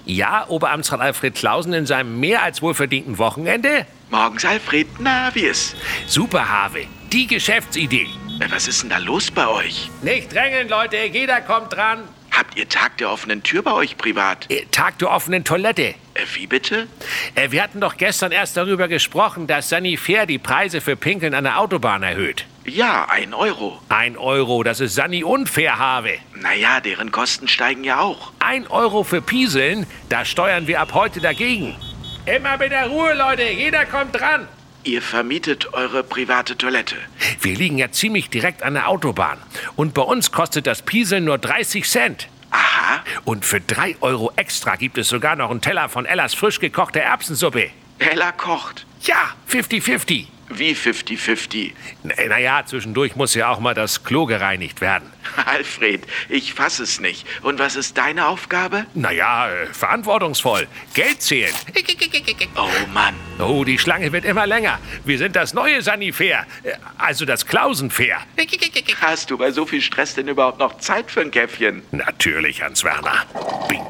Ja, Oberamtsrat Alfred Clausen in seinem mehr als wohlverdienten Wochenende? Morgens, Alfred. Na, wie ist? Super, Harvey. Die Geschäftsidee. Was ist denn da los bei euch? Nicht drängeln, Leute. Jeder kommt dran. Habt ihr Tag der offenen Tür bei euch privat? Tag der offenen Toilette. Wie bitte? Wir hatten doch gestern erst darüber gesprochen, dass Sanifair die Preise für Pinkeln an der Autobahn erhöht. Ja, 1 Euro. 1 Euro, das ist Sani unfair, Harvey. Naja, deren Kosten steigen ja auch. 1 Euro für Pieseln, da steuern wir ab heute dagegen. Immer mit der Ruhe, Leute. Jeder kommt dran. Ihr vermietet eure private Toilette. Wir liegen ja ziemlich direkt an der Autobahn. Und bei uns kostet das Pieseln nur 30 Cent. Aha. Und für 3 Euro extra gibt es sogar noch einen Teller von Ellas frisch gekochter Erbsensuppe. Ella kocht. Ja, 50-50. Wie 50-50? Naja, zwischendurch muss ja auch mal das Klo gereinigt werden. Alfred, ich fass es nicht. Und was ist deine Aufgabe? Naja, verantwortungsvoll. Geld zählen. Oh Mann. Oh, die Schlange wird immer länger. Wir sind das neue Sanifair. Also das Klausenfair. Hast du bei so viel Stress denn überhaupt noch Zeit für ein Käffchen? Natürlich, Hans-Werner. Bing.